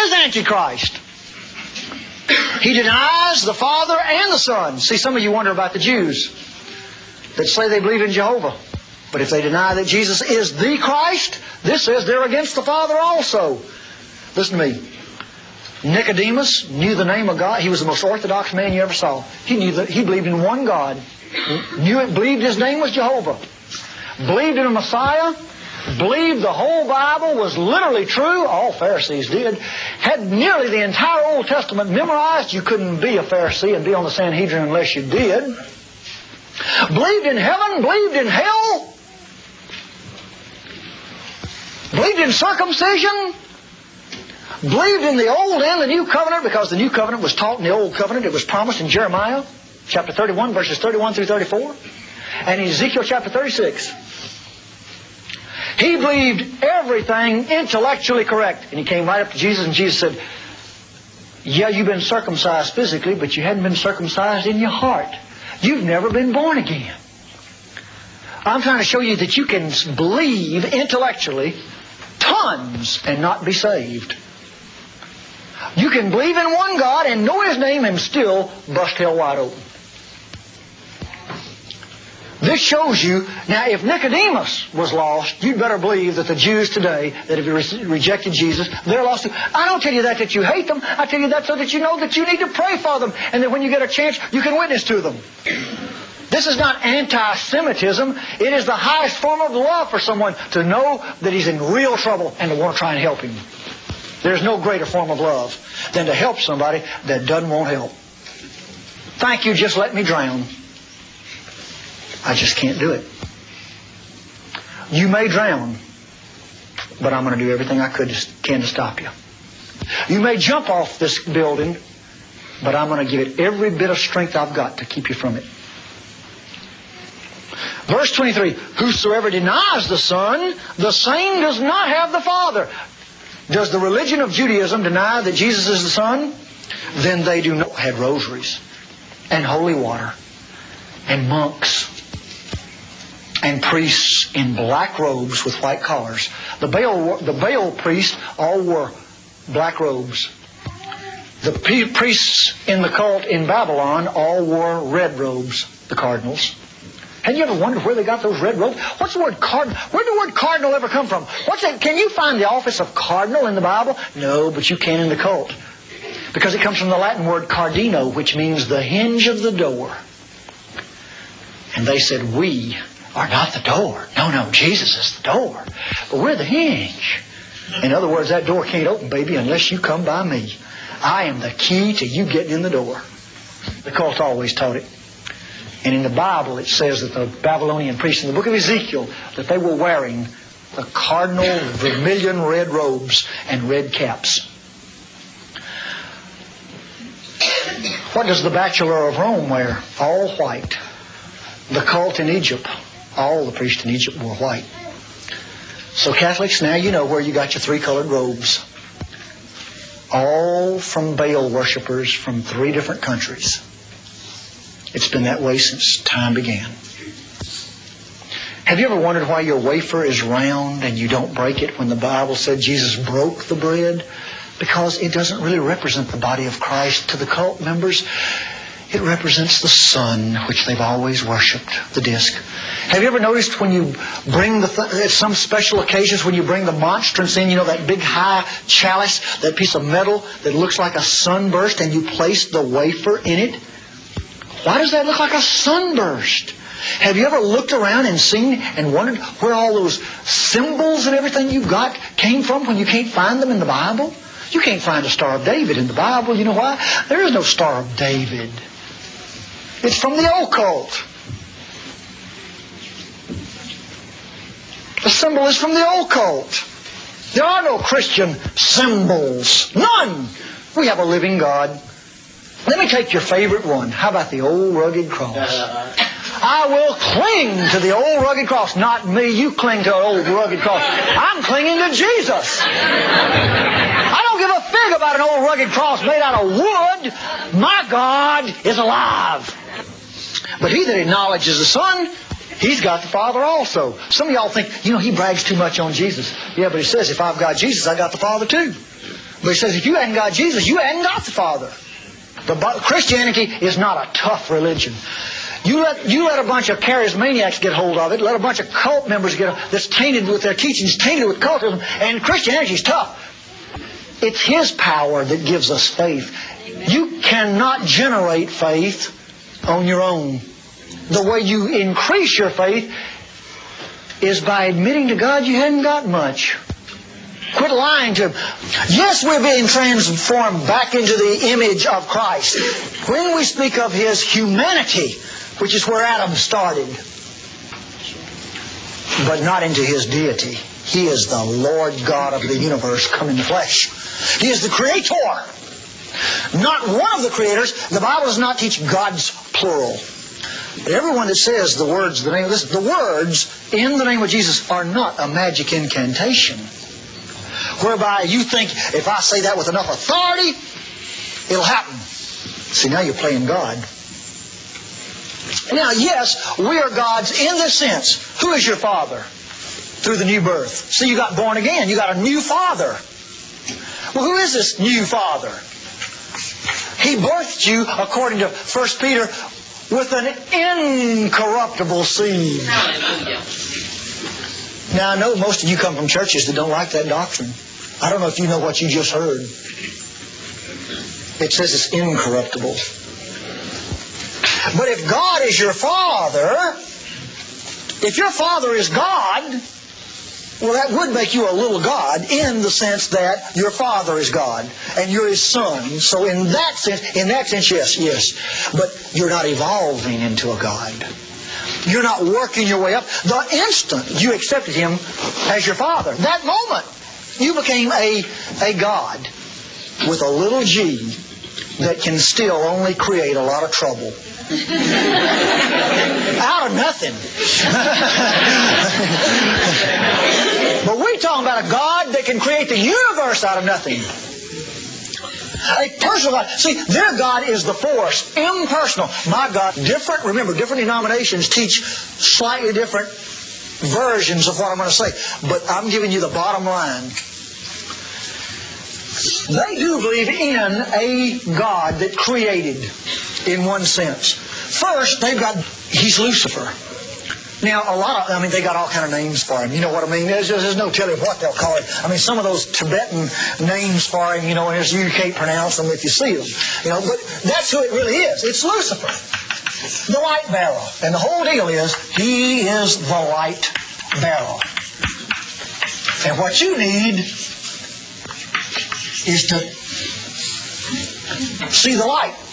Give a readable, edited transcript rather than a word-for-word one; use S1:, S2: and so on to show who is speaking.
S1: is Antichrist. He denies the Father and the Son. See, some of you wonder about the Jews that say they believe in Jehovah. But if they deny that Jesus is the Christ, this says they're against the Father also. Listen to me. Nicodemus knew the name of God. He was the most orthodox man you ever saw. He knew that he believed in one God. Believed his name was Jehovah. Believed in a Messiah. Believed the whole Bible was literally true. All Pharisees did. Had nearly the entire Old Testament memorized. You couldn't be a Pharisee and be on the Sanhedrin unless you did. Believed in heaven. Believed in hell. Believed in circumcision. Believed in the Old and the New Covenant, because the New Covenant was taught in the Old Covenant. It was promised in Jeremiah chapter 31, verses 31 through 34. And in Ezekiel chapter 36. He believed everything intellectually correct. And he came right up to Jesus, and Jesus said, yeah, you've been circumcised physically, but you hadn't been circumcised in your heart. You've never been born again. I'm trying to show you that you can believe intellectually tons and not be saved. You can believe in one God and know His name and still bust hell wide open. This shows you, now if Nicodemus was lost, you'd better believe that the Jews today that have rejected Jesus, they're lost too. I don't tell you that you hate them. I tell you that so that you know that you need to pray for them, and that when you get a chance, you can witness to them. This is not anti-Semitism. It is the highest form of love for someone to know that he's in real trouble and to want to try and help him. There's no greater form of love than to help somebody that doesn't want help. Thank you, just let me drown. I just can't do it. You may drown, but I'm going to do everything I can to stop you. You may jump off this building, but I'm going to give it every bit of strength I've got to keep you from it. Verse 23, whosoever denies the Son, the same does not have the Father. Does the religion of Judaism deny that Jesus is the Son? Then they do not. Had rosaries and holy water and monks and priests in black robes with white collars. The Baal priests all wore black robes. The priests in the cult in Babylon all wore red robes, the cardinals. Have you ever wondered where they got those red robes? What's the word cardinal? Where did the word cardinal ever come from? What's that? Can you find the office of cardinal in the Bible? No, but you can in the cult. Because it comes from the Latin word cardino, which means the hinge of the door. And they said, we are not the door. No, Jesus is the door. But we're the hinge. In other words, that door can't open, baby, unless you come by me. I am the key to you getting in the door. The cult always taught it. And in the Bible it says that the Babylonian priests in the book of Ezekiel, that they were wearing the cardinal vermilion red robes and red caps. What does the Bachelor of Rome wear? All white. The cult in Egypt, all the priests in Egypt wore white. So Catholics, now you know where you got your three colored robes. All from Baal worshippers from 3 different countries. It's been that way since time began. Have you ever wondered why your wafer is round and you don't break it when the Bible said Jesus broke the bread? Because it doesn't really represent the body of Christ to the cult members. It represents the sun, which they've always worshipped, the disc. Have you ever noticed when you bring at some special occasions, when you bring the monstrance in, you know, that big high chalice, that piece of metal that looks like a sunburst, and you place the wafer in it? Why does that look like a sunburst? Have you ever looked around and seen and wondered where all those symbols and everything you've got came from when you can't find them in the Bible? You can't find a Star of David in the Bible. You know why? There is no Star of David. It's from the occult. The symbol is from the occult. There are no Christian symbols. None. We have a living God. Let me take your favorite one. How about the old rugged cross? I will cling to the old rugged cross. Not me. You cling to an old rugged cross. I'm clinging to Jesus. I don't give a fig about an old rugged cross made out of wood. My God is alive. But he that acknowledges the Son, he's got the Father also. Some of y'all think, he brags too much on Jesus. Yeah, but he says, if I've got Jesus, I got the Father too. But he says, if you hadn't got Jesus, you hadn't got the Father. Christianity is not a tough religion. You let a bunch of charismaniacs get hold of it, let a bunch of cult members get that's tainted with their teachings, tainted with cultism, and Christianity is tough. It's His power that gives us faith. You cannot generate faith on your own. The way you increase your faith is by admitting to God you hadn't got much. Quit lying to Him. Yes, we're being transformed back into the image of Christ. When we speak of His humanity, which is where Adam started, but not into His deity. He is the Lord God of the universe come in the flesh. He is the Creator. Not one of the creators. The Bible does not teach God's plural. But everyone that says the words, the words in the name of Jesus are not a magic incantation, whereby you think if I say that with enough authority, it'll happen. See, now you're playing God. Now, yes, we are God's in this sense. Who is your Father? Through the new birth. See, you got born again. You got a new Father. Well, who is this new Father? He birthed you, according to 1 Peter, with an incorruptible seed. Now, I know most of you come from churches that don't like that doctrine. I don't know if you know what you just heard. It says it's incorruptible. But if God is your Father, if your Father is God, well, that would make you a little God in the sense that your Father is God and you're His Son. So in that sense, yes. But you're not evolving into a God. You're not working your way up. The instant you accepted Him as your Father, that moment, you became a God with a little g that can still only create a lot of trouble. Out of nothing. But we're talking about a God that can create the universe out of nothing. A personal God. See, their God is the force, impersonal. My God, different. Remember, different denominations teach slightly different versions of what I'm going to say. But I'm giving you the bottom line. They do believe in a God that created, in one sense. First, He's Lucifer. Now, they got all kind of names for Him. You know what I mean? There's no telling what they'll call it. I mean, some of those Tibetan names for Him, and you can't pronounce them if you see them. But that's who it really is. It's Lucifer, the light bearer. And the whole deal is, He is the light bearer. And what you need is to see the light.